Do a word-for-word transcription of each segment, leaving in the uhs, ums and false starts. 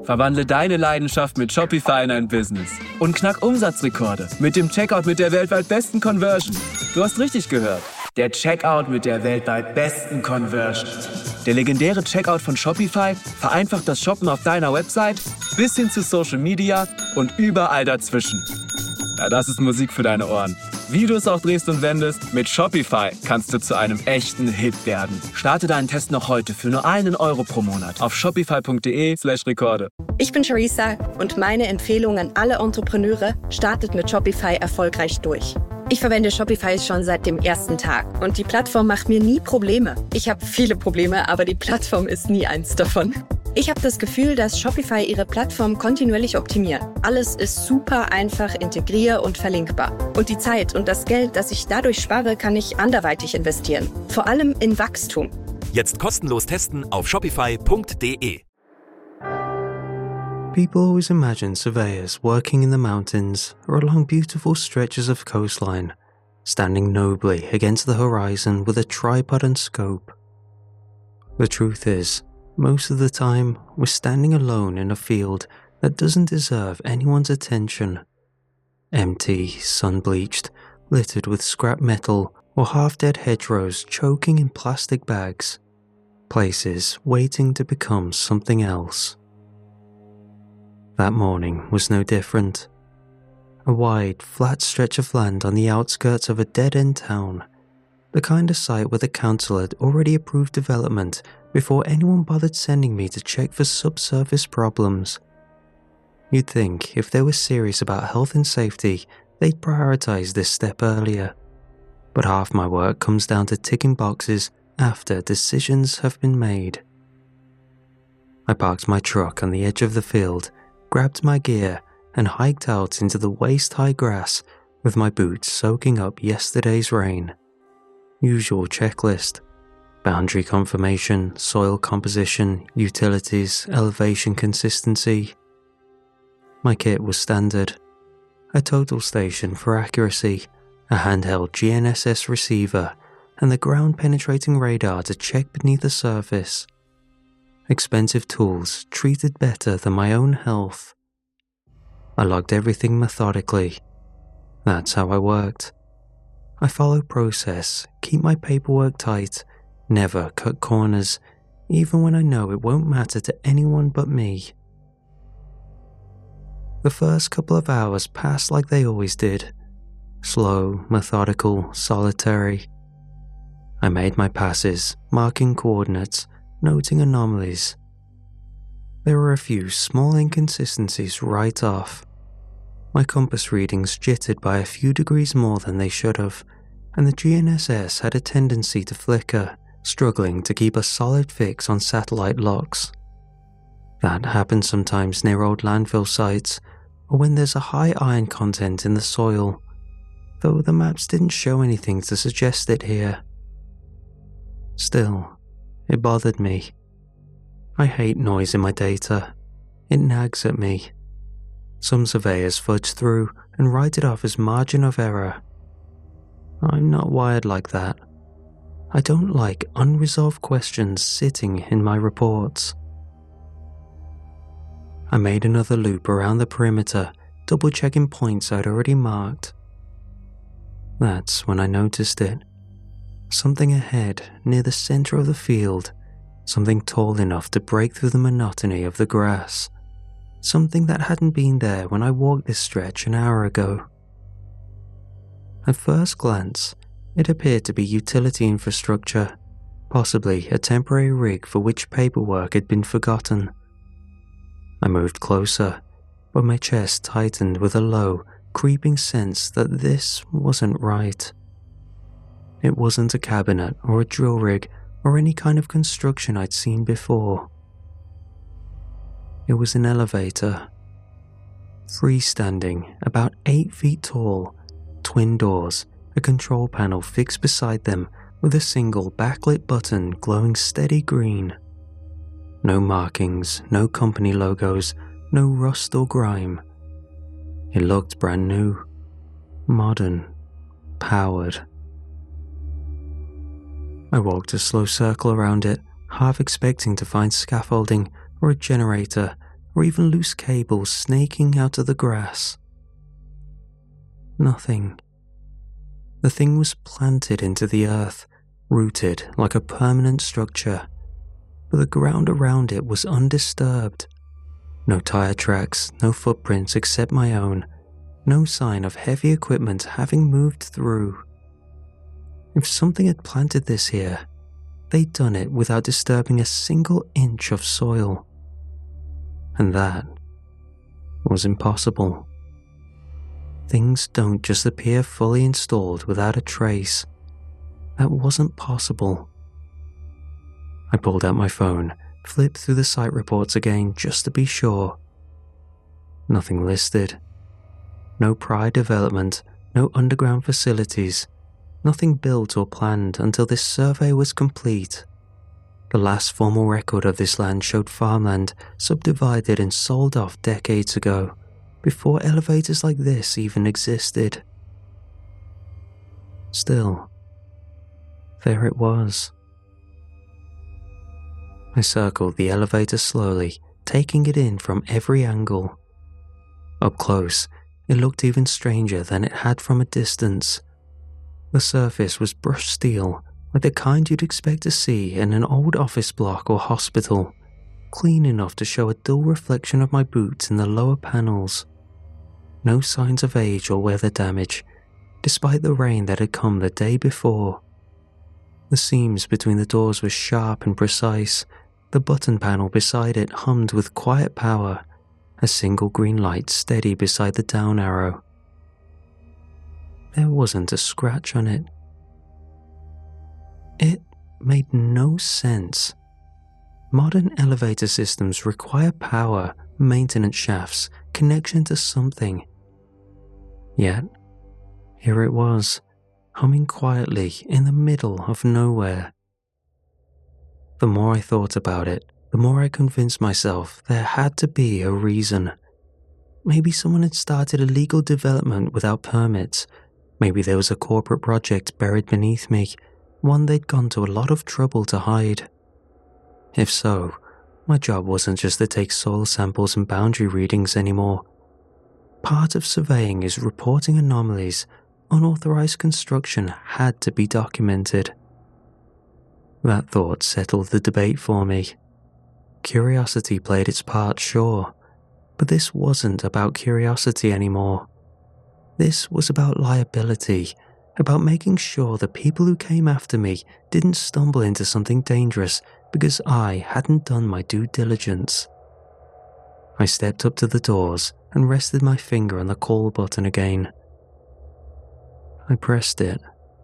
Verwandle deine Leidenschaft mit Shopify in ein Business und knack Umsatzrekorde mit dem Checkout mit der weltweit besten Conversion. Du hast richtig gehört. Der Checkout mit der weltweit besten Conversion. Der legendäre Checkout von Shopify vereinfacht das Shoppen auf deiner Website bis hin zu Social Media und überall dazwischen. Ja, das ist Musik für deine Ohren. Wie du es auch drehst und wendest, mit Shopify kannst du zu einem echten Hit werden. Starte deinen Test noch heute für nur einen Euro pro Monat auf shopify.de slash Rekorde. Ich bin Charissa und meine Empfehlung an alle Entrepreneure: startet mit Shopify erfolgreich durch. Ich verwende Shopify schon seit dem ersten Tag und die Plattform macht mir nie Probleme. Ich habe viele Probleme, aber die Plattform ist nie eins davon. Ich habe das Gefühl, dass Shopify ihre Plattform kontinuierlich optimiert. Alles ist super einfach integrier- und verlinkbar. Und die Zeit und das Geld, das ich dadurch spare, kann ich anderweitig investieren. Vor allem in Wachstum. Jetzt kostenlos testen auf shopify punkt de. People always imagine surveyors working in the mountains or along beautiful stretches of coastline, standing nobly against the horizon with a tripod and scope. The truth is, most of the time, we're standing alone in a field that doesn't deserve anyone's attention. Empty, sun-bleached, littered with scrap metal or half-dead hedgerows choking in plastic bags. Places waiting to become something else. That morning was no different. A wide, flat stretch of land on the outskirts of a dead-end town. The kind of site where the council had already approved development before anyone bothered sending me to check for subsurface problems. You'd think if they were serious about health and safety, they'd prioritise this step earlier. But half my work comes down to ticking boxes after decisions have been made. I parked my truck on the edge of the field, grabbed my gear, and hiked out into the waist-high grass with my boots soaking up yesterday's rain. Usual checklist: boundary confirmation, soil composition, utilities, elevation consistency. My kit was standard: a total station for accuracy, a handheld G N S S receiver, and the ground-penetrating radar to check beneath the surface. Expensive tools treated better than my own health. I logged everything methodically. That's how I worked. I follow process, keep my paperwork tight, never cut corners, even when I know it won't matter to anyone but me. The first couple of hours passed like they always did. Slow, methodical, solitary. I made my passes, marking coordinates, noting anomalies. There were a few small inconsistencies right off. My compass readings jittered by a few degrees more than they should have, and the G N S S had a tendency to flicker, struggling to keep a solid fix on satellite locks. That happens sometimes near old landfill sites, or when there's a high iron content in the soil, though the maps didn't show anything to suggest it here. Still, it bothered me. I hate noise in my data. It nags at me. Some surveyors fudge through and write it off as margin of error. I'm not wired like that. I don't like unresolved questions sitting in my reports. I made another loop around the perimeter, double-checking points I'd already marked. That's when I noticed it. Something ahead, near the center of the field. Something tall enough to break through the monotony of the grass. Something that hadn't been there when I walked this stretch an hour ago. At first glance, it appeared to be utility infrastructure, possibly a temporary rig for which paperwork had been forgotten. I moved closer, but my chest tightened with a low, creeping sense that this wasn't right. It wasn't a cabinet or a drill rig or any kind of construction I'd seen before. It was an elevator. Freestanding, about eight feet tall, twin doors, a control panel fixed beside them with a single backlit button glowing steady green. No markings, no company logos, no rust or grime. It looked brand new, modern, powered. I walked a slow circle around it, half expecting to find scaffolding or a generator or even loose cables snaking out of the grass. Nothing. The thing was planted into the earth, rooted like a permanent structure, but the ground around it was undisturbed. No tire tracks, no footprints except my own, no sign of heavy equipment having moved through. If something had planted this here, they'd done it without disturbing a single inch of soil. And that was impossible. Things don't just appear fully installed without a trace. That wasn't possible. I pulled out my phone, flipped through the site reports again just to be sure. Nothing listed. No prior development, no underground facilities, nothing built or planned until this survey was complete. The last formal record of this land showed farmland subdivided and sold off decades ago, before elevators like this even existed. Still, there it was. I circled the elevator slowly, taking it in from every angle. Up close, it looked even stranger than it had from a distance. The surface was brushed steel, like the kind you'd expect to see in an old office block or hospital, clean enough to show a dull reflection of my boots in the lower panels. No signs of age or weather damage, despite the rain that had come the day before. The seams between the doors were sharp and precise. The button panel beside it hummed with quiet power, a single green light steady beside the down arrow. There wasn't a scratch on it. It made no sense. Modern elevator systems require power, maintenance shafts, connection to something. Yet, here it was, humming quietly in the middle of nowhere. The more I thought about it, the more I convinced myself there had to be a reason. Maybe someone had started illegal development without permits. Maybe there was a corporate project buried beneath me, one they'd gone to a lot of trouble to hide. If so, my job wasn't just to take soil samples and boundary readings anymore. Part of surveying is reporting anomalies. Unauthorized construction had to be documented. That thought settled the debate for me. Curiosity played its part, sure, but this wasn't about curiosity anymore. This was about liability, about making sure the people who came after me didn't stumble into something dangerous because I hadn't done my due diligence. I stepped up to the doors and rested my finger on the call button again. I pressed it.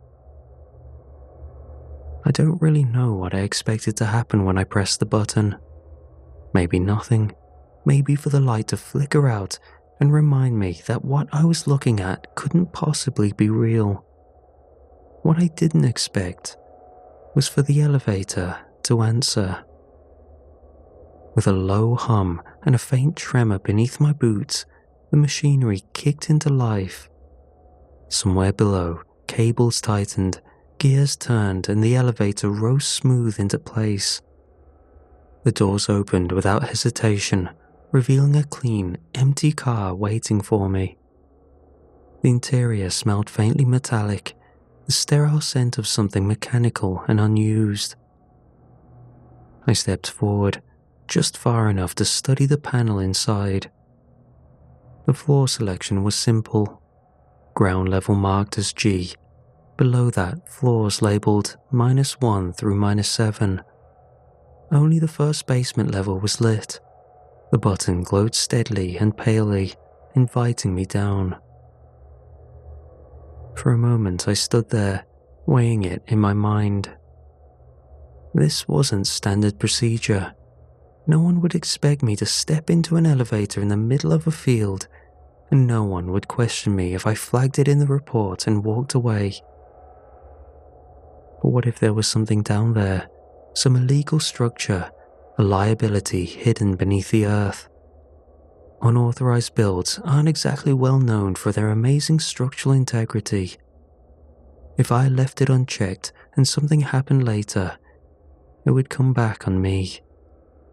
I don't really know what I expected to happen when I pressed the button. Maybe nothing. Maybe for the light to flicker out and remind me that what I was looking at couldn't possibly be real. What I didn't expect was for the elevator to answer. With a low hum and a faint tremor beneath my boots, the machinery kicked into life. Somewhere below, cables tightened, gears turned, and the elevator rose smooth into place. The doors opened without hesitation, revealing a clean, empty car waiting for me. The interior smelled faintly metallic, the sterile scent of something mechanical and unused. I stepped forward, just far enough to study the panel inside. The floor selection was simple. Ground level marked as G. Below that, floors labelled minus one through minus seven. Only the first basement level was lit. The button glowed steadily and palely, inviting me down. For a moment I stood there, weighing it in my mind. This wasn't standard procedure. No one would expect me to step into an elevator in the middle of a field, and no one would question me if I flagged it in the report and walked away. But what if there was something down there, some illegal structure, a liability hidden beneath the earth? Unauthorized builds aren't exactly well known for their amazing structural integrity. If I left it unchecked and something happened later, it would come back on me.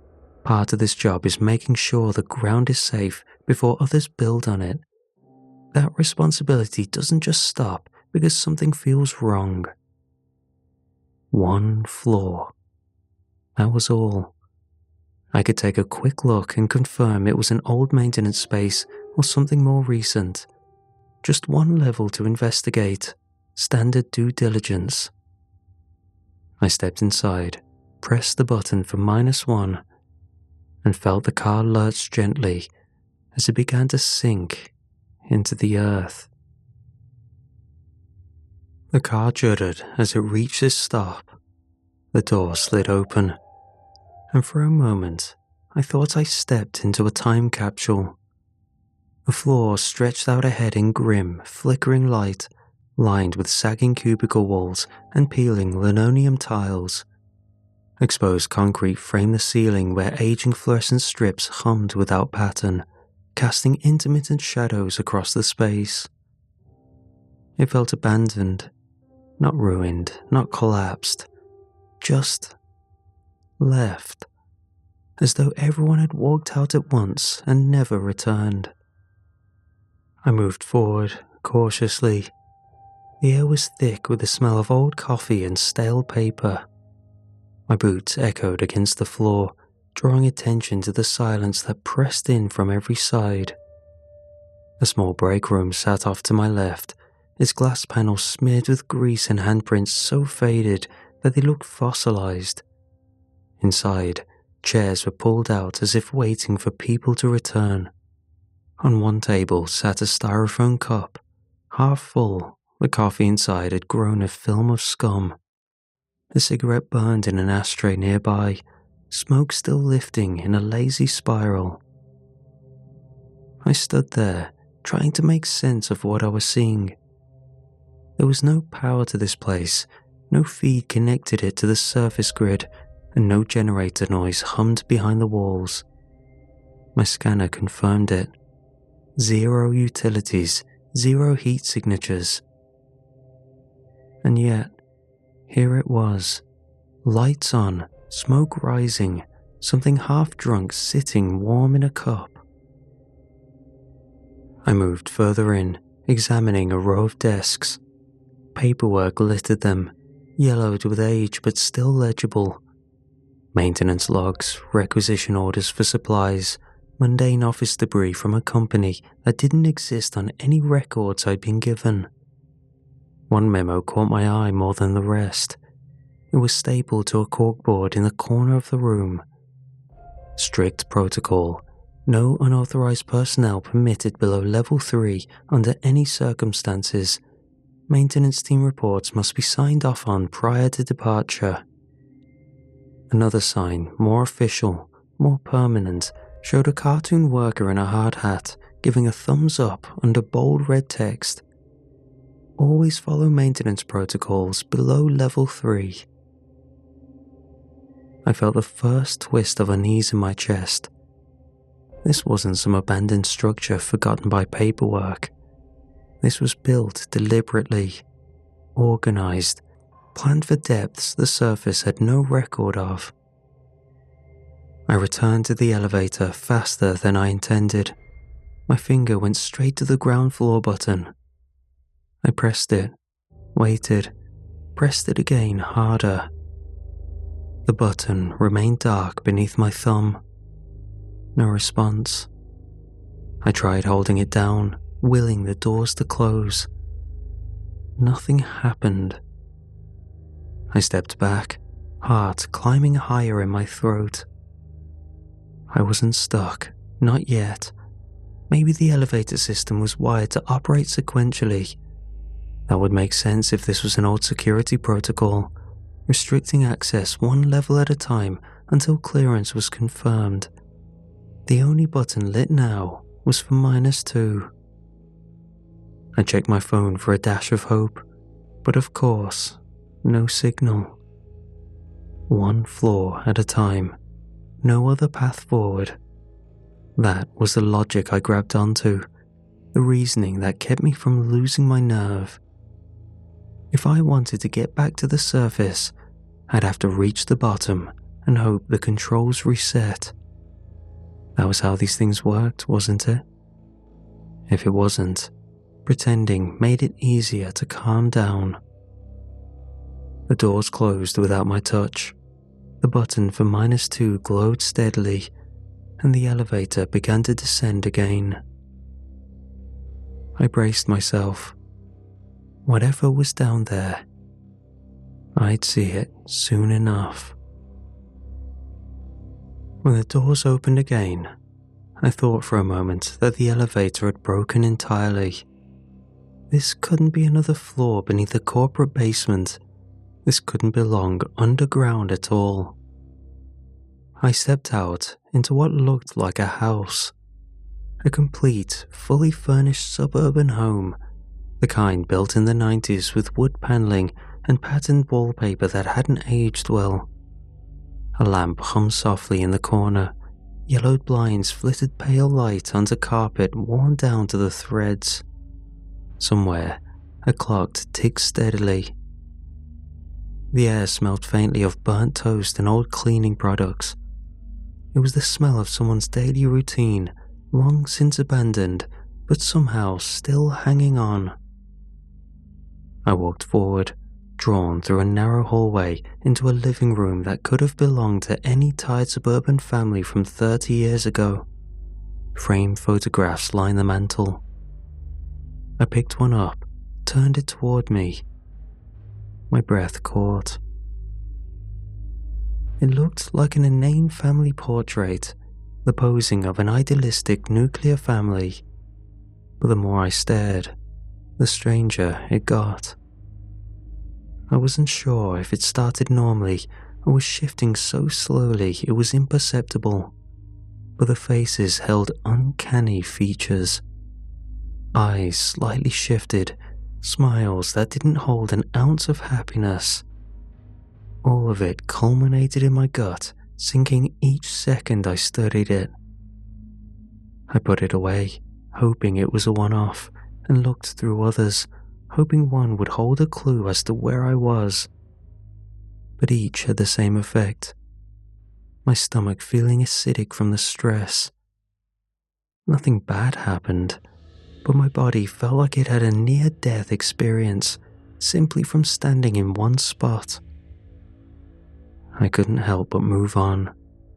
Part of this job is making sure the ground is safe before others build on it. That responsibility doesn't just stop because something feels wrong. One floor. That was all. I could take a quick look and confirm it was an old maintenance space or something more recent. Just one level to investigate. Standard due diligence. I stepped inside, pressed the button for minus one, and felt the car lurch gently as it began to sink into the earth. The car juddered as it reached its stop. The door slid open, and for a moment I thought I stepped into a time capsule. The floor stretched out ahead in grim, flickering light, lined with sagging cubicle walls and peeling linoleum tiles. Exposed concrete framed the ceiling where aging fluorescent strips hummed without pattern, casting intermittent shadows across the space. It felt abandoned, not ruined, not collapsed, just left, as though everyone had walked out at once and never returned. I moved forward, cautiously. The air was thick with the smell of old coffee and stale paper. My boots echoed against the floor, drawing attention to the silence that pressed in from every side. A small break room sat off to my left, its glass panels smeared with grease and handprints so faded that they looked fossilized. Inside, chairs were pulled out as if waiting for people to return. On one table sat a styrofoam cup, half full. The coffee inside had grown a film of scum. A cigarette burned in an ashtray nearby, smoke still lifting in a lazy spiral. I stood there, trying to make sense of what I was seeing. There was no power to this place, no feed connected it to the surface grid, and no generator noise hummed behind the walls. My scanner confirmed it. Zero utilities, zero heat signatures. And yet, here it was. Lights on, smoke rising, something half-drunk sitting warm in a cup. I moved further in, examining a row of desks. Paperwork littered them, yellowed with age but still legible. Maintenance logs, requisition orders for supplies, mundane office debris from a company that didn't exist on any records I'd been given. One memo caught my eye more than the rest. It was stapled to a corkboard in the corner of the room. Strict protocol. No unauthorized personnel permitted below level three under any circumstances. Maintenance team reports must be signed off on prior to departure. Another sign, more official, more permanent, showed a cartoon worker in a hard hat giving a thumbs up under bold red text. Always follow maintenance protocols below level three. I felt the first twist of unease in my chest. This wasn't some abandoned structure forgotten by paperwork. This was built deliberately, organized, planned for depths the surface had no record of. I returned to the elevator faster than I intended. My finger went straight to the ground floor button. I pressed it, waited, pressed it again harder. The button remained dark beneath my thumb. No response. I tried holding it down, willing the doors to close. Nothing happened. I stepped back, heart climbing higher in my throat. I wasn't stuck, not yet. Maybe the elevator system was wired to operate sequentially. That would make sense if this was an old security protocol, restricting access one level at a time until clearance was confirmed. The only button lit now was for minus two. I checked my phone for a dash of hope, but of course, no signal. One floor at a time, no other path forward. That was the logic I grabbed onto, the reasoning that kept me from losing my nerve. If I wanted to get back to the surface, I'd have to reach the bottom and hope the controls reset. That was how these things worked, wasn't it? If it wasn't, pretending made it easier to calm down. The doors closed without my touch. The button for minus two glowed steadily, and the elevator began to descend again. I braced myself. Whatever was down there, I'd see it soon enough. When the doors opened again, I thought for a moment that the elevator had broken entirely. This couldn't be another floor beneath the corporate basement. This couldn't belong underground at all. I stepped out into what looked like a house. A complete, fully furnished suburban home, the kind built in the nineties with wood paneling and patterned wallpaper that hadn't aged well. A lamp hummed softly in the corner. Yellowed blinds flitted pale light onto carpet worn down to the threads. Somewhere, a clock ticked steadily. The air smelled faintly of burnt toast and old cleaning products. It was the smell of someone's daily routine, long since abandoned, but somehow still hanging on. I walked forward, drawn through a narrow hallway into a living room that could have belonged to any tired suburban family from thirty years ago. Framed photographs lined the mantel. I picked one up, turned it toward me. My breath caught. It looked like an inane family portrait, the posing of an idealistic nuclear family. But the more I stared, the stranger it got. I wasn't sure if it started normally or was shifting so slowly it was imperceptible, but the faces held uncanny features. Eyes slightly shifted, smiles that didn't hold an ounce of happiness. All of it culminated in my gut, sinking each second I studied it. I put it away, hoping it was a one-off, and looked through others, hoping one would hold a clue as to where I was. But each had the same effect. My stomach feeling acidic from the stress. Nothing bad happened, but my body felt like it had a near-death experience simply from standing in one spot. I couldn't help but move on.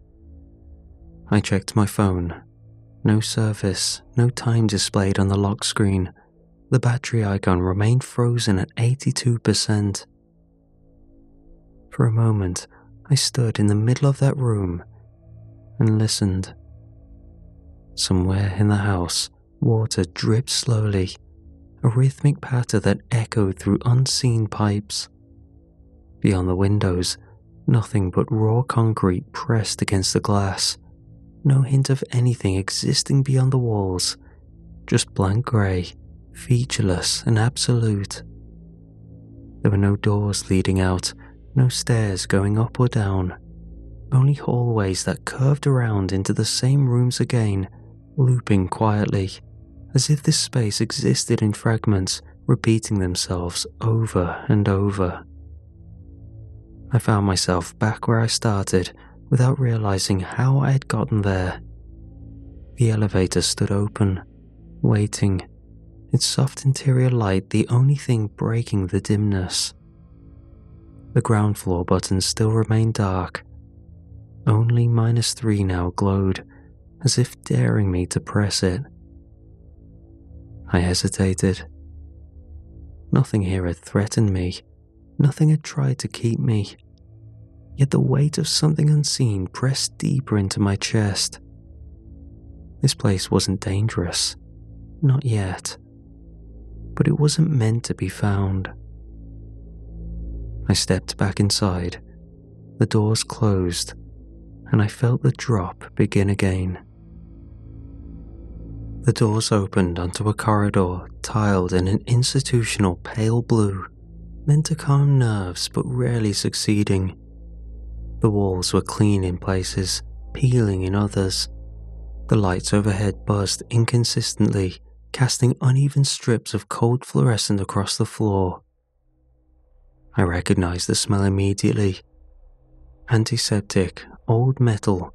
I checked my phone. No service, no time displayed on the lock screen. The battery icon remained frozen at eighty-two percent. For a moment, I stood in the middle of that room and listened. Somewhere in the house, water dripped slowly, a rhythmic patter that echoed through unseen pipes. Beyond the windows, nothing but raw concrete pressed against the glass. No hint of anything existing beyond the walls, just blank grey, featureless and absolute. There were no doors leading out, no stairs going up or down, only hallways that curved around into the same rooms again, looping quietly, as if this space existed in fragments, repeating themselves over and over. I found myself back where I started without realizing how I had gotten there. The elevator stood open, waiting, its soft interior light the only thing breaking the dimness. The ground floor button still remained dark. Only minus three now glowed, as if daring me to press it. I hesitated. Nothing here had threatened me. Nothing had tried to keep me. Yet the weight of something unseen pressed deeper into my chest. This place wasn't dangerous. Not yet. But it wasn't meant to be found. I stepped back inside. The doors closed, and I felt the drop begin again. The doors opened onto a corridor tiled in an institutional pale blue, meant to calm nerves but rarely succeeding. The walls were clean in places, peeling in others. The lights overhead buzzed inconsistently, casting uneven strips of cold fluorescent across the floor. I recognized the smell immediately. Antiseptic, old metal,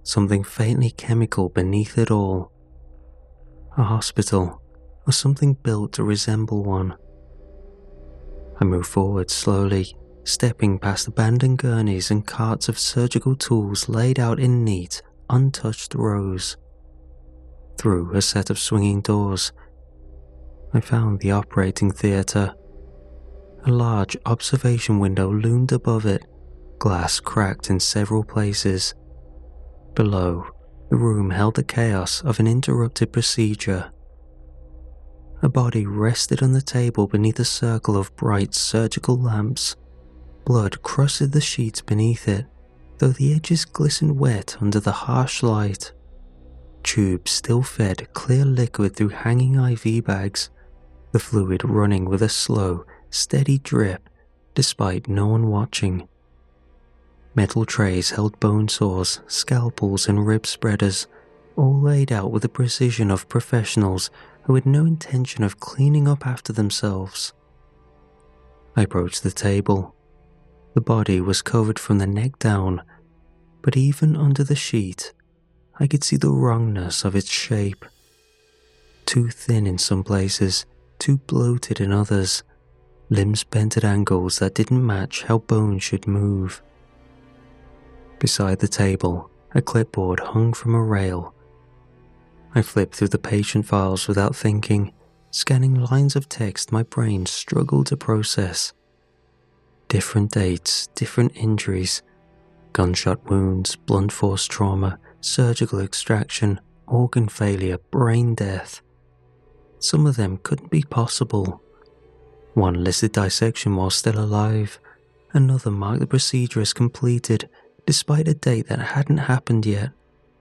something faintly chemical beneath it all. A hospital, or something built to resemble one. I moved forward slowly, stepping past abandoned gurneys and carts of surgical tools laid out in neat, untouched rows. Through a set of swinging doors, I found the operating theatre. A large observation window loomed above it, glass cracked in several places. Below, the room held the chaos of an interrupted procedure. A body rested on the table beneath a circle of bright surgical lamps. Blood crusted the sheets beneath it, though the edges glistened wet under the harsh light. Tubes still fed clear liquid through hanging I V bags, the fluid running with a slow, steady drip despite no one watching. Metal trays held bone saws, scalpels and rib spreaders, all laid out with the precision of professionals who had no intention of cleaning up after themselves. I approached the table. The body was covered from the neck down, but even under the sheet, I could see the wrongness of its shape. Too thin in some places, too bloated in others, limbs bent at angles that didn't match how bone should move. Beside the table, a clipboard hung from a rail. I flipped through the patient files without thinking, scanning lines of text my brain struggled to process. Different dates, different injuries, gunshot wounds, blunt force trauma, surgical extraction, organ failure, brain death. Some of them couldn't be possible. One listed dissection while still alive, another marked the procedure as completed despite a date that hadn't happened yet.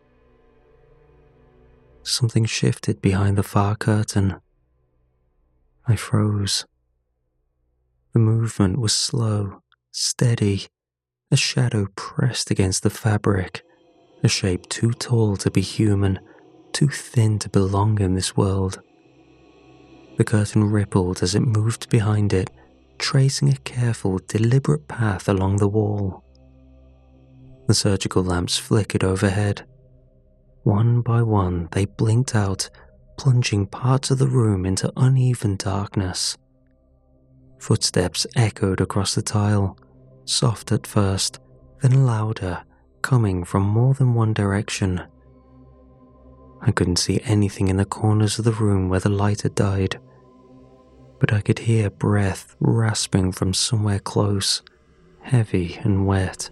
Something shifted behind the far curtain. I froze. The movement was slow, steady, a shadow pressed against the fabric, a shape too tall to be human, too thin to belong in this world. The curtain rippled as it moved behind it, tracing a careful, deliberate path along the wall. The surgical lamps flickered overhead. One by one, they blinked out, plunging parts of the room into uneven darkness. Footsteps echoed across the tile, soft at first, then louder, coming from more than one direction. I couldn't see anything in the corners of the room where the light had died, but I could hear breath rasping from somewhere close, heavy and wet.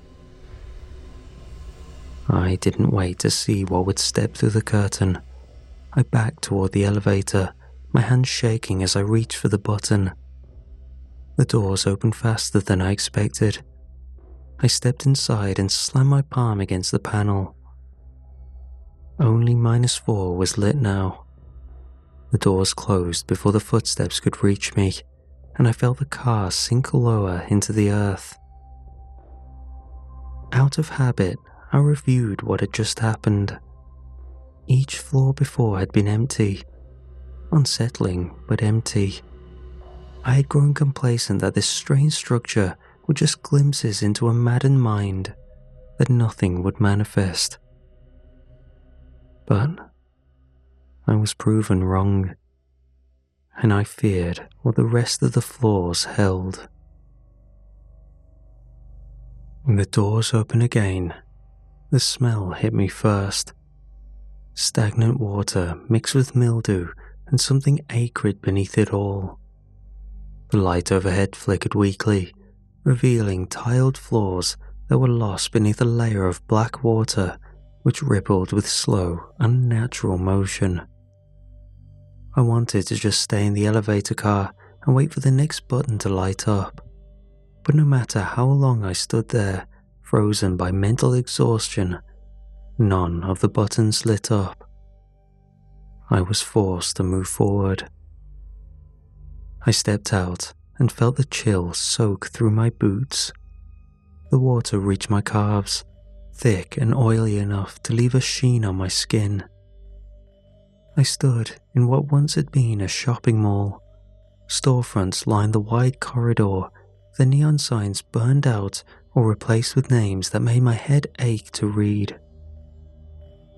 I didn't wait to see what would step through the curtain. I backed toward the elevator, my hands shaking as I reached for the button. The doors opened faster than I expected. I stepped inside and slammed my palm against the panel. Only minus four was lit now. The doors closed before the footsteps could reach me, and I felt the car sink lower into the earth. Out of habit, I reviewed what had just happened. Each floor before had been empty. Unsettling, but empty. I had grown complacent that this strange structure were just glimpses into a maddened mind, that nothing would manifest. But I was proven wrong, and I feared what the rest of the floors held. When the doors opened again, the smell hit me first. Stagnant water mixed with mildew and something acrid beneath it all. The light overhead flickered weakly, revealing tiled floors that were lost beneath a layer of black water which rippled with slow, unnatural motion. I wanted to just stay in the elevator car and wait for the next button to light up, but no matter how long I stood there, frozen by mental exhaustion, none of the buttons lit up. I was forced to move forward. I stepped out and felt the chill soak through my boots. The water reached my calves, thick and oily enough to leave a sheen on my skin. I stood in what once had been a shopping mall. Storefronts lined the wide corridor, the neon signs burned out or replaced with names that made my head ache to read.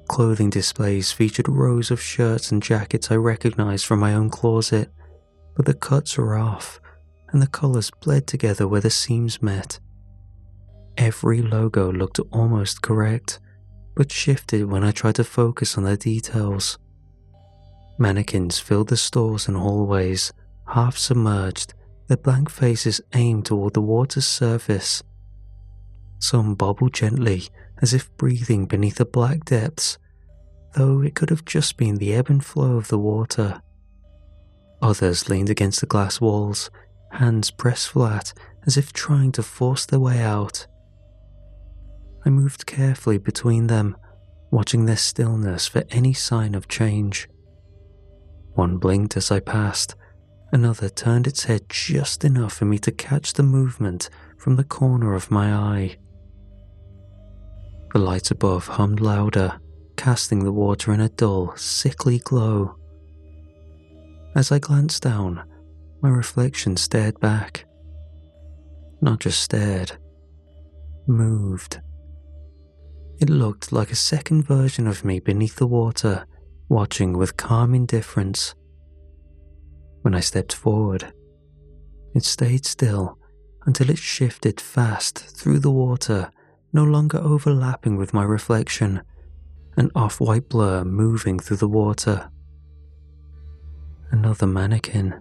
Clothing displays featured rows of shirts and jackets I recognized from my own closet, but the cuts were off and the colours bled together where the seams met. Every logo looked almost correct, but shifted when I tried to focus on the details. Mannequins filled the stores and hallways, half submerged, their blank faces aimed toward the water's surface. Some bobbled gently, as if breathing beneath the black depths, though it could have just been the ebb and flow of the water. Others leaned against the glass walls, hands pressed flat as if trying to force their way out. I moved carefully between them, watching their stillness for any sign of change. One blinked as I passed, another turned its head just enough for me to catch the movement from the corner of my eye. The lights above hummed louder, casting the water in a dull, sickly glow. As I glanced down, my reflection stared back. Not just stared, moved. It looked like a second version of me beneath the water, watching with calm indifference. When I stepped forward, it stayed still until it shifted fast through the water, no longer overlapping with my reflection, an off-white blur moving through the water. Another mannequin.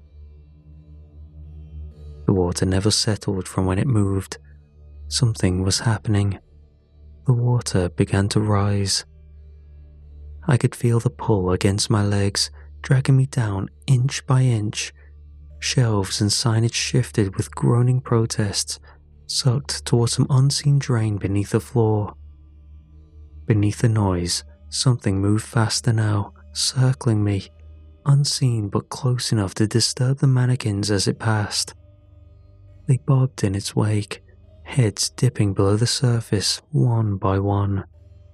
The water never settled from when it moved. Something was happening. The water began to rise. I could feel the pull against my legs, dragging me down inch by inch. Shelves and signage shifted with groaning protests, sucked towards some unseen drain beneath the floor. Beneath the noise, something moved faster now, circling me, unseen but close enough to disturb the mannequins as it passed. They bobbed in its wake, heads dipping below the surface one by one.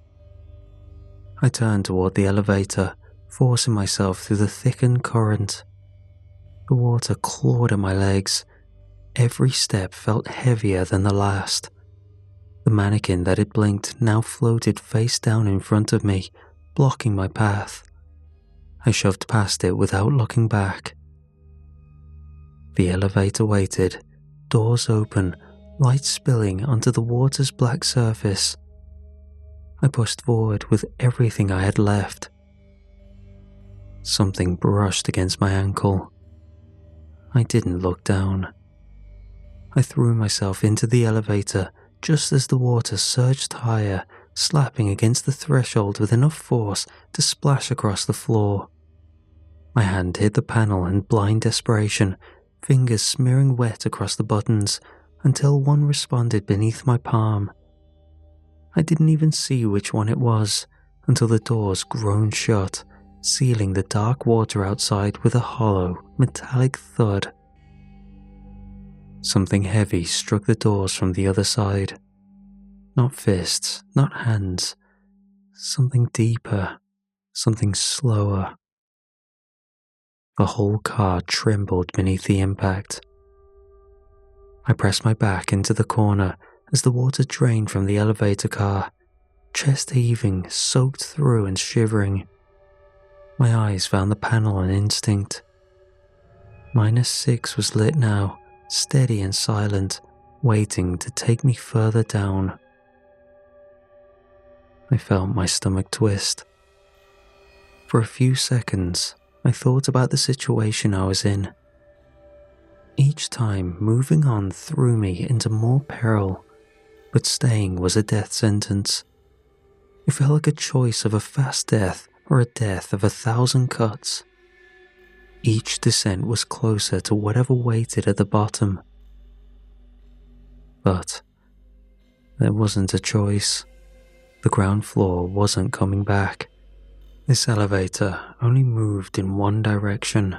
I turned toward the elevator, forcing myself through the thickened current. The water clawed at my legs. Every step felt heavier than the last. The mannequin that had blinked now floated face down in front of me, blocking my path. I shoved past it without looking back. The elevator waited, doors open, light spilling onto the water's black surface. I pushed forward with everything I had left. Something brushed against my ankle. I didn't look down. I threw myself into the elevator just as the water surged higher, slapping against the threshold with enough force to splash across the floor. My hand hit the panel in blind desperation, fingers smearing wet across the buttons until one responded beneath my palm. I didn't even see which one it was until the doors groaned shut, sealing the dark water outside with a hollow, metallic thud. Something heavy struck the doors from the other side. Not fists, not hands. Something deeper, something slower. The whole car trembled beneath the impact. I pressed my back into the corner as the water drained from the elevator car, chest heaving, soaked through and shivering. My eyes found the panel on instinct. Minus six was lit now, steady and silent, waiting to take me further down. I felt my stomach twist. For a few seconds, I thought about the situation I was in. Each time, moving on threw me into more peril, but staying was a death sentence. It felt like a choice of a fast death or a death of a thousand cuts. Each descent was closer to whatever waited at the bottom. But there wasn't a choice. The ground floor wasn't coming back. This elevator only moved in one direction.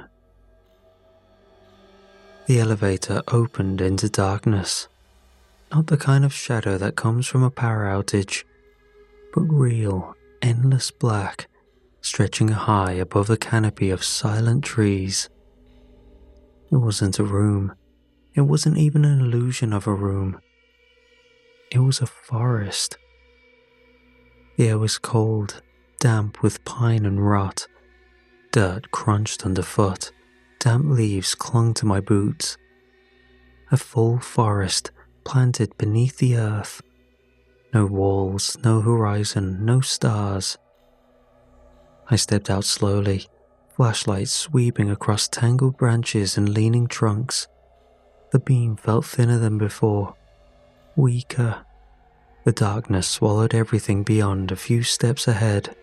The elevator opened into darkness. Not the kind of shadow that comes from a power outage, but real, endless black, stretching high above the canopy of silent trees. It wasn't a room. It wasn't even an illusion of a room. It was a forest. The air was cold, damp with pine and rot. Dirt crunched underfoot. Damp leaves clung to my boots. A full forest planted beneath the earth. No walls, no horizon, no stars. I stepped out slowly, flashlight sweeping across tangled branches and leaning trunks. The beam felt thinner than before, weaker. The darkness swallowed everything beyond a few steps ahead.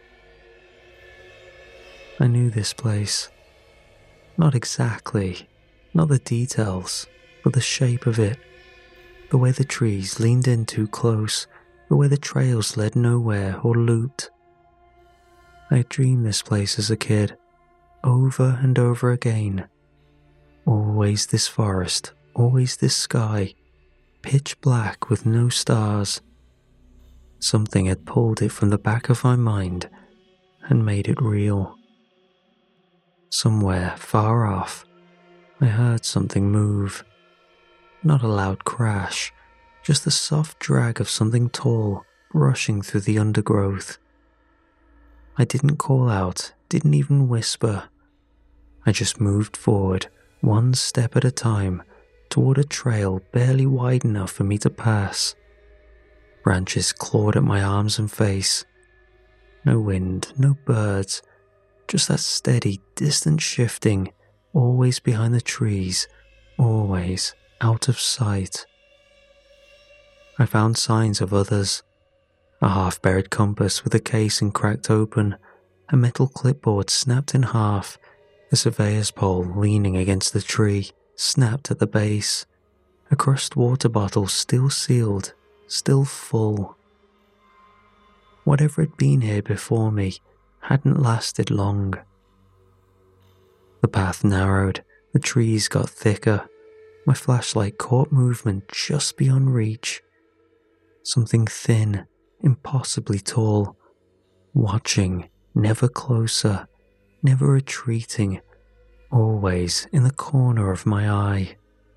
I knew this place. Not exactly, not the details, but the shape of it. The way the trees leaned in too close, the way the trails led nowhere or looped. I had dreamed this place as a kid, over and over again. Always this forest, always this sky, pitch black with no stars. Something had pulled it from the back of my mind and made it real. Somewhere far off, I heard something move. Not a loud crash, just the soft drag of something tall brushing through the undergrowth. I didn't call out, didn't even whisper. I just moved forward, one step at a time, toward a trail barely wide enough for me to pass. Branches clawed at my arms and face. No wind, no birds, just that steady, distant shifting, always behind the trees, always out of sight. I found signs of others. A half-buried compass with a casing cracked open, a metal clipboard snapped in half, a surveyor's pole leaning against the tree, snapped at the base, a crushed water bottle still sealed, still full. Whatever had been here before me hadn't lasted long. The path narrowed, the trees got thicker. My flashlight caught movement just beyond reach. Something thin, impossibly tall, watching, never closer, never retreating, always in the corner of my eye.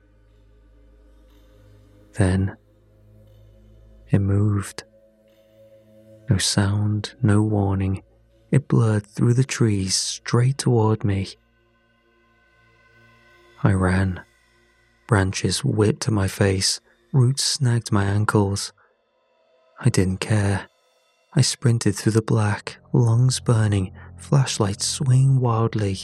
Then, it moved. No sound, no warning. It blurred through the trees straight toward me. I ran. Branches whipped at my face, roots snagged my ankles. I didn't care. I sprinted through the black, lungs burning, flashlight swinging wildly.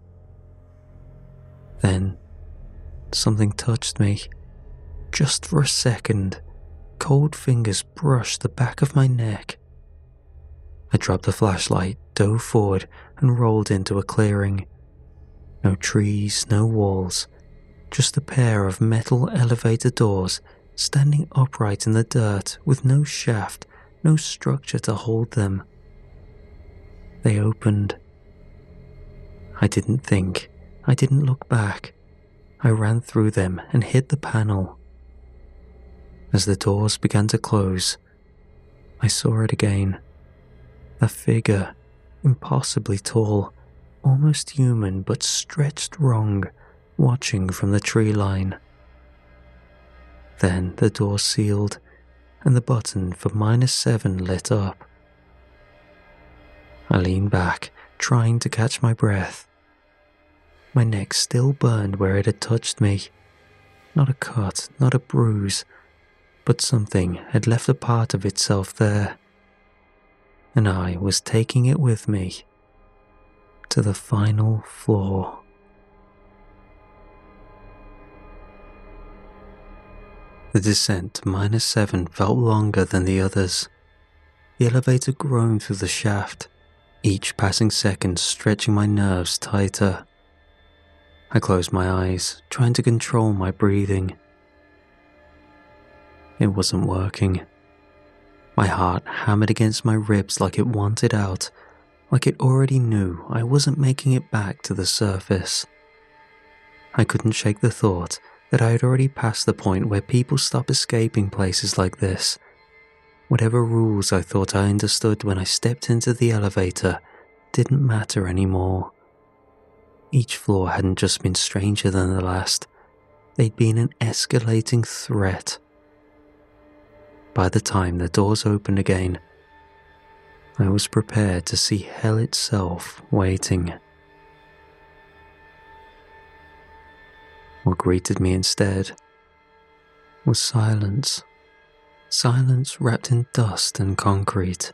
Then, something touched me. Just for a second, cold fingers brushed the back of my neck. I dropped the flashlight, dove forward, and rolled into a clearing. No trees, no walls, just a pair of metal elevator doors standing upright in the dirt with no shaft, no structure to hold them. They opened. I didn't think. I didn't look back. I ran through them and hit the panel. As the doors began to close, I saw it again. A figure, impossibly tall, almost human but stretched wrong, watching from the tree line. Then the door sealed, and the button for minus seven lit up. I leaned back, trying to catch my breath. My neck still burned where it had touched me. Not a cut, not a bruise, but something had left a part of itself there. And I was taking it with me to the final floor. The descent to minus seven felt longer than the others. The elevator groaned through the shaft, each passing second stretching my nerves tighter. I closed my eyes, trying to control my breathing. It wasn't working. My heart hammered against my ribs like it wanted out, like it already knew I wasn't making it back to the surface. I couldn't shake the thought that I had already passed the point where people stop escaping places like this. Whatever rules I thought I understood when I stepped into the elevator didn't matter anymore. Each floor hadn't just been stranger than the last, they'd been an escalating threat. By the time the doors opened again, I was prepared to see hell itself waiting. What greeted me instead was silence. Silence wrapped in dust and concrete.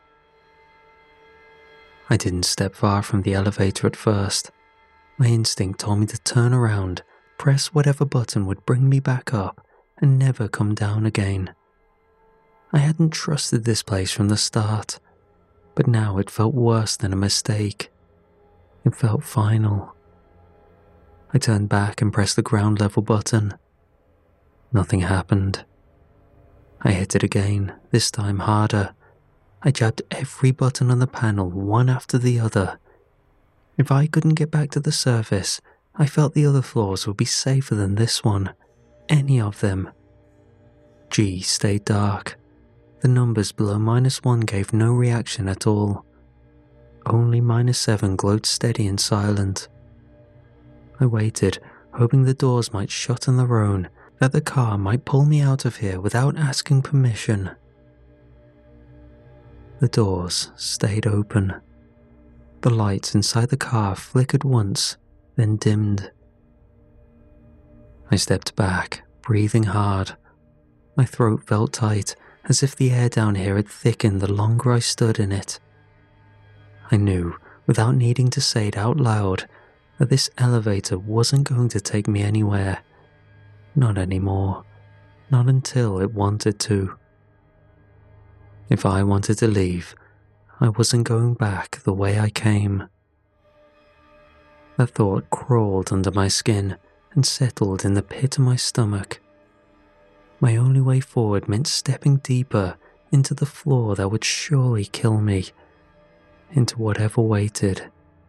I didn't step far from the elevator at first. My instinct told me to turn around, press whatever button would bring me back up, and never come down again. I hadn't trusted this place from the start, but now it felt worse than a mistake. It felt final. I turned back and pressed the ground level button. Nothing happened. I hit it again, this time harder. I jabbed every button on the panel, one after the other. If I couldn't get back to the surface, I felt the other floors would be safer than this one. Any of them. G stayed dark. The numbers below minus one gave no reaction at all. Only minus seven glowed steady and silent. I waited, hoping the doors might shut on their own, that the car might pull me out of here without asking permission. The doors stayed open. The lights inside the car flickered once, then dimmed. I stepped back, breathing hard. My throat felt tight, as if the air down here had thickened the longer I stood in it. I knew, without needing to say it out loud, that this elevator wasn't going to take me anywhere. Not anymore. Not until it wanted to. If I wanted to leave, I wasn't going back the way I came. That thought crawled under my skin and settled in the pit of my stomach. My only way forward meant stepping deeper into the floor that would surely kill me, into whatever waited.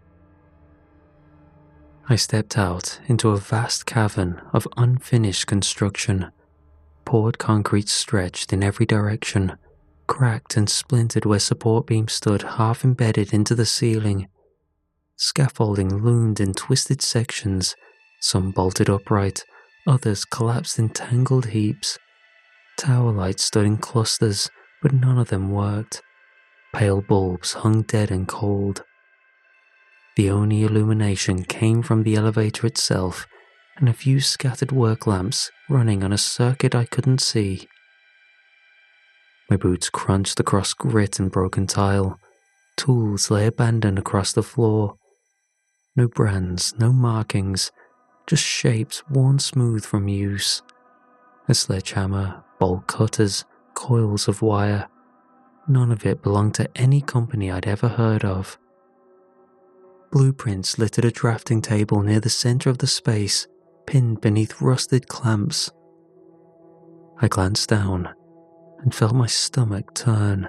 I stepped out into a vast cavern of unfinished construction. Poured concrete stretched in every direction, cracked and splintered where support beams stood half embedded into the ceiling. Scaffolding loomed in twisted sections, some bolted upright, others collapsed in tangled heaps. Tower lights stood in clusters, but none of them worked. Pale bulbs hung dead and cold. The only illumination came from the elevator itself and a few scattered work lamps running on a circuit I couldn't see. My boots crunched across grit and broken tile. Tools lay abandoned across the floor. No brands, no markings, just shapes worn smooth from use. A sledgehammer, bolt cutters, coils of wire. None of it belonged to any company I'd ever heard of. Blueprints littered a drafting table near the center of the space, pinned beneath rusted clamps. I glanced down and felt my stomach turn.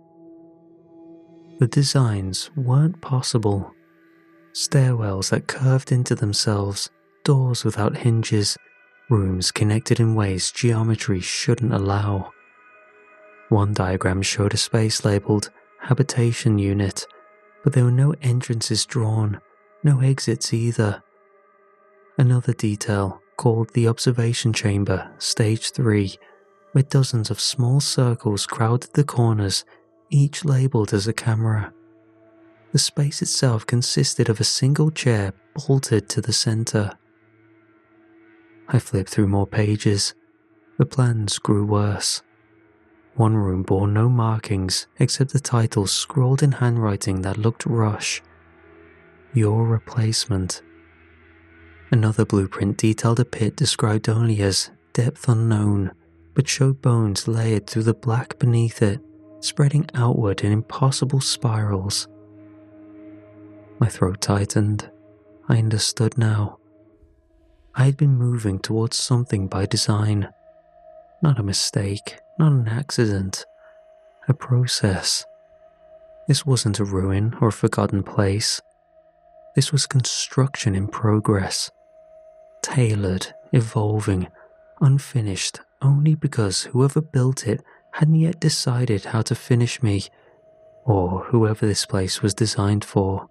The designs weren't possible. Stairwells that curved into themselves, doors without hinges, rooms connected in ways geometry shouldn't allow. One diagram showed a space labeled Habitation Unit, but there were no entrances drawn, no exits either. Another detail called the Observation Chamber, Stage three, where dozens of small circles crowded the corners, each labelled as a camera. The space itself consisted of a single chair bolted to the centre. I flipped through more pages. The plans grew worse. One room bore no markings except the title scrawled in handwriting that looked Rush. Your replacement. Another blueprint detailed a pit described only as depth unknown, but showed bones layered through the black beneath it, spreading outward in impossible spirals. My throat tightened. I understood now. I had been moving towards something by design. Not a mistake, not an accident. A process. This wasn't a ruin or a forgotten place. This was construction in progress. Tailored, evolving, unfinished only because whoever built it hadn't yet decided how to finish me, or whoever this place was designed for.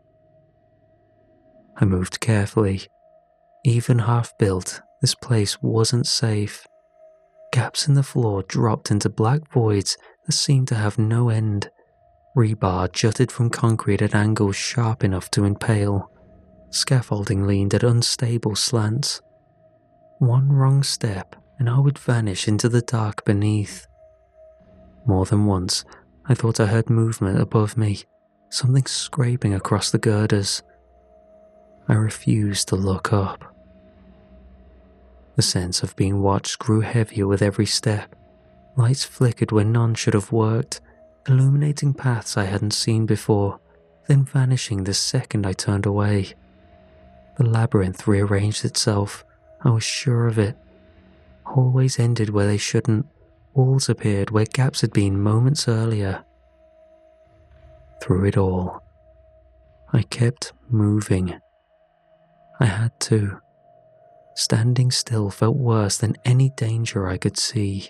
I moved carefully. Even half-built, this place wasn't safe. Gaps in the floor dropped into black voids that seemed to have no end. Rebar jutted from concrete at angles sharp enough to impale. Scaffolding leaned at unstable slants. One wrong step and I would vanish into the dark beneath. More than once, I thought I heard movement above me, something scraping across the girders. I refused to look up. The sense of being watched grew heavier with every step. Lights flickered where none should have worked, illuminating paths I hadn't seen before, then vanishing the second I turned away. The labyrinth rearranged itself, I was sure of it. Hallways ended where they shouldn't, walls appeared where gaps had been moments earlier. Through it all, I kept moving. I had to. Standing still felt worse than any danger I could see.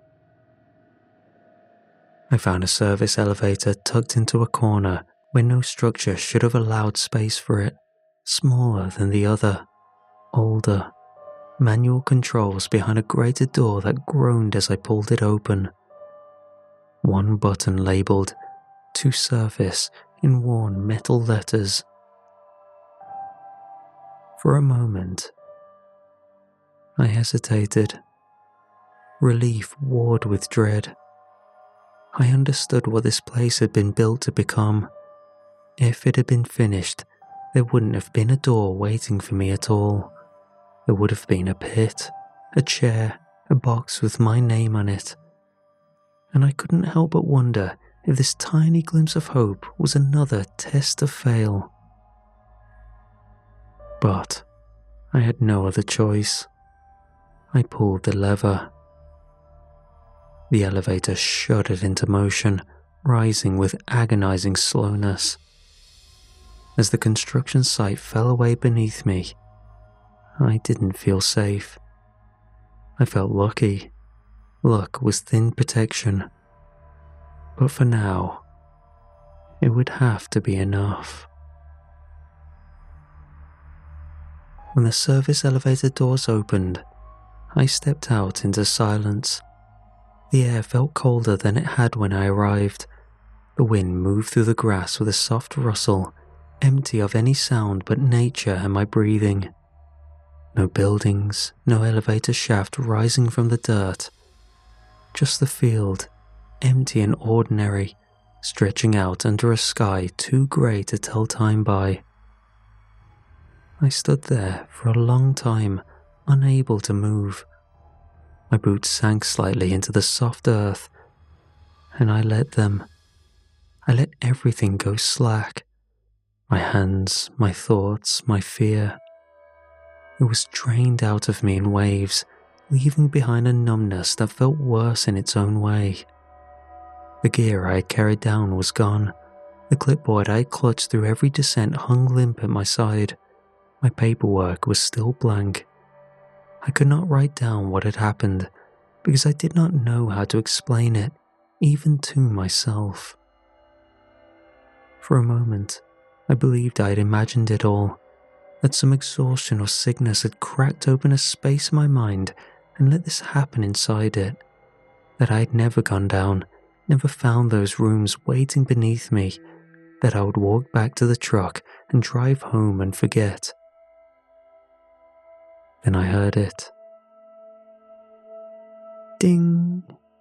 I found a service elevator tucked into a corner where no structure should have allowed space for it, smaller than the other, older. Manual controls behind a grated door that groaned as I pulled it open. One button labelled "To Surface" in worn metal letters. For a moment, I hesitated. Relief warred with dread. I understood what this place had been built to become. If it had been finished, there wouldn't have been a door waiting for me at all. There would have been a pit, a chair, a box with my name on it. And I couldn't help but wonder if this tiny glimpse of hope was another test to fail. But I had no other choice. I pulled the lever. The elevator shuddered into motion, rising with agonizing slowness. As the construction site fell away beneath me, I didn't feel safe. I felt lucky. Luck was thin protection. But for now, it would have to be enough. When the service elevator doors opened, I stepped out into silence. The air felt colder than it had when I arrived. The wind moved through the grass with a soft rustle, empty of any sound but nature and my breathing. No buildings, no elevator shaft rising from the dirt. Just the field, empty and ordinary, stretching out under a sky too grey to tell time by. I stood there for a long time, unable to move. My boots sank slightly into the soft earth, and I let them. I let everything go slack. My hands, my thoughts, my fear. It was drained out of me in waves, leaving behind a numbness that felt worse in its own way. The gear I had carried down was gone. The clipboard I had clutched through every descent hung limp at my side. My paperwork was still blank. I could not write down what had happened because I did not know how to explain it, even to myself. For a moment, I believed I had imagined it all, that some exhaustion or sickness had cracked open a space in my mind and let this happen inside it, that I had never gone down, never found those rooms waiting beneath me, that I would walk back to the truck and drive home and forget. Then I heard it. Ding!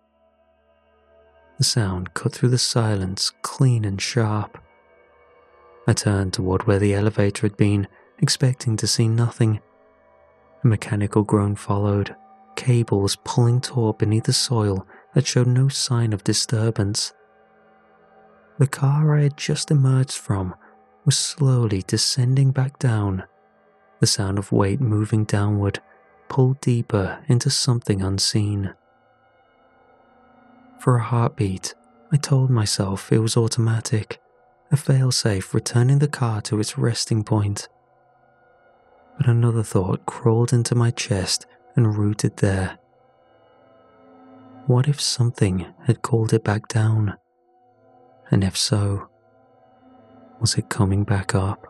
The sound cut through the silence, clean and sharp. I turned toward where the elevator had been, expecting to see nothing. A mechanical groan followed, cables pulling taut beneath the soil that showed no sign of disturbance. The car I had just emerged from was slowly descending back down, the sound of weight moving downward, pulled deeper into something unseen. For a heartbeat, I told myself it was automatic, a failsafe returning the car to its resting point. But another thought crawled into my chest and rooted there. What if something had called it back down? And if so, was it coming back up?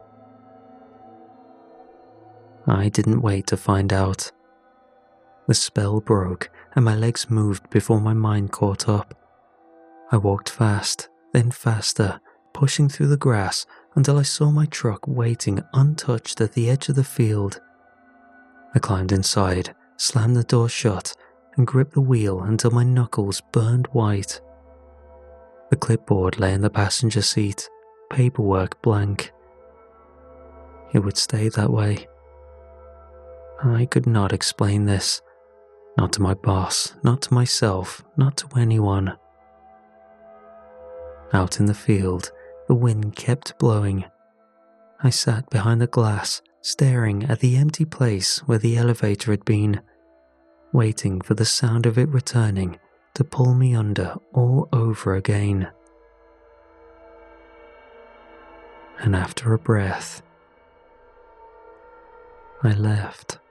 I didn't wait to find out. The spell broke and my legs moved before my mind caught up. I walked fast, then faster, pushing through the grass until I saw my truck waiting untouched at the edge of the field. I climbed inside, slammed the door shut, and gripped the wheel until my knuckles burned white. The clipboard lay in the passenger seat, paperwork blank. It would stay that way. I could not explain this. Not to my boss, not to myself, not to anyone. Out in the field, the wind kept blowing. I sat behind the glass, staring at the empty place where the elevator had been, waiting for the sound of it returning to pull me under all over again. And after a breath, I left.